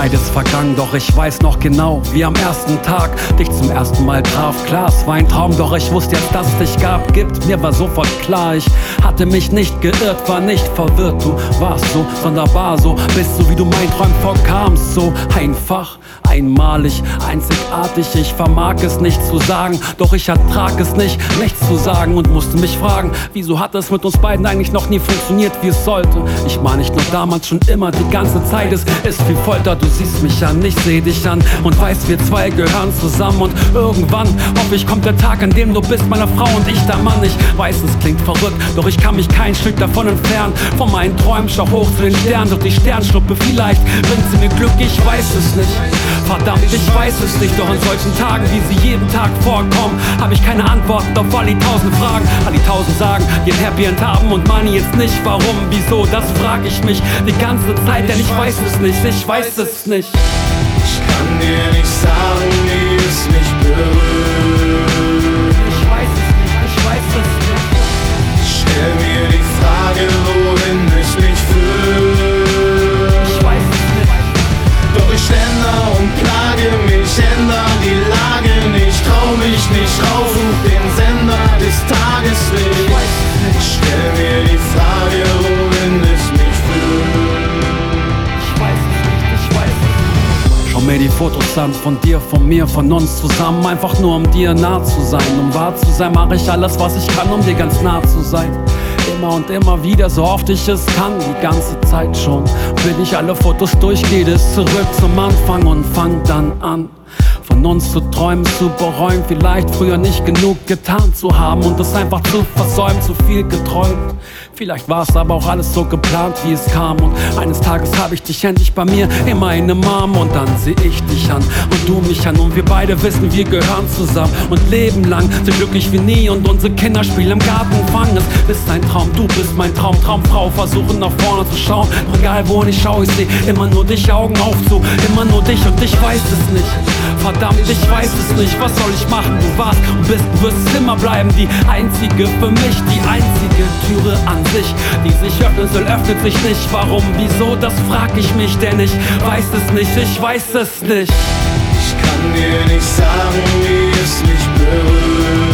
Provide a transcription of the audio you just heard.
beides vergangen, doch ich weiß noch genau, wie am ersten Tag dich zum ersten Mal traf. Klar, es war ein Traum, doch ich wusste jetzt, dass es dich gab. Mir war sofort klar, ich hatte mich nicht geirrt, war nicht verwirrt. Du warst so sonderbar, so bist so, wie du meinen Träumen vorkamst. So einfach, einmalig, einzigartig. Ich vermag es nicht zu sagen, doch ich ertrag es nicht, nichts zu sagen und musste mich fragen, wieso hat es mit uns beiden eigentlich noch nie funktioniert, wie es sollte. Ich meine nicht nur damals, schon immer, die ganze Zeit. Es ist wie Folter, du siehst mich an, ich seh dich an und weißt, wir zwei gehören zusammen. Und irgendwann, hoffe ich, kommt der Tag, an dem du bist meine Frau und ich der Mann. Ich weiß, es klingt verrückt, doch ich kann mich kein Stück davon entfernen. Von meinen Träumen schau hoch zu den Sternen, doch die Sternschnuppe, vielleicht bringt sie mir Glück, ich weiß es nicht. Verdammt, ich weiß es nicht, doch an solchen Tagen, wie sie jeden Tag vorkommen, habe ich keine Antworten auf all die 1000 Fragen. All die 1000 sagen, die ein Happy End haben und Money jetzt nicht. Warum, wieso, das frag ich mich die ganze Zeit, denn ich weiß es nicht, ich weiß es nicht. Ich kann dir nicht sagen, wie es mich berührt. Ich weiß es nicht, ich weiß es nicht. Stell mir die Frage, wohin es mich führt. Ich weiß es nicht. Doch ich stände da und plage mich, ändere die Lage nicht, trau mich nicht raus, such den Sender des Tages nicht. Stell mir die Frage, wohin es mich führt. Ich weiß es nicht, ich weiß es nicht. Schau mir die Fotos an, von dir, von mir, von uns zusammen. Einfach nur, um dir nah zu sein. Um wahr zu sein, mache ich alles, was ich kann, um dir ganz nah zu sein. Immer und immer wieder, so oft ich es kann, die ganze Zeit schon. Wenn ich alle Fotos durchgehe, es zurück zum Anfang und fang dann an, von uns zu träumen, zu bereuen, vielleicht früher nicht genug getan zu haben und es einfach zu versäumen, zu viel geträumt. Vielleicht war es aber auch alles so geplant, wie es kam. Und eines Tages habe ich dich endlich bei mir in meinem Arm. Und dann seh ich dich an und du mich an. Und wir beide wissen, wir gehören zusammen und leben lang, sind glücklich wie nie. Und unsere Kinder spielen im Garten, fangen es ist ein Traum. Du bist mein Traum, Traumfrau, versuchen nach vorne zu schauen. Doch egal wo ich schaue, ich seh immer nur dich, Augen auf zu, immer nur dich. Und ich weiß es nicht, verdammt, ich weiß es nicht. Was soll ich machen, du warst und bist, du wirst immer bleiben. Die einzige für mich, die einzige Türe an sich, die sich öffnen soll, öffnet sich nicht. Warum, wieso, das frag ich mich, denn ich weiß es nicht, ich weiß es nicht. Ich kann dir nicht sagen, wie es mich berührt.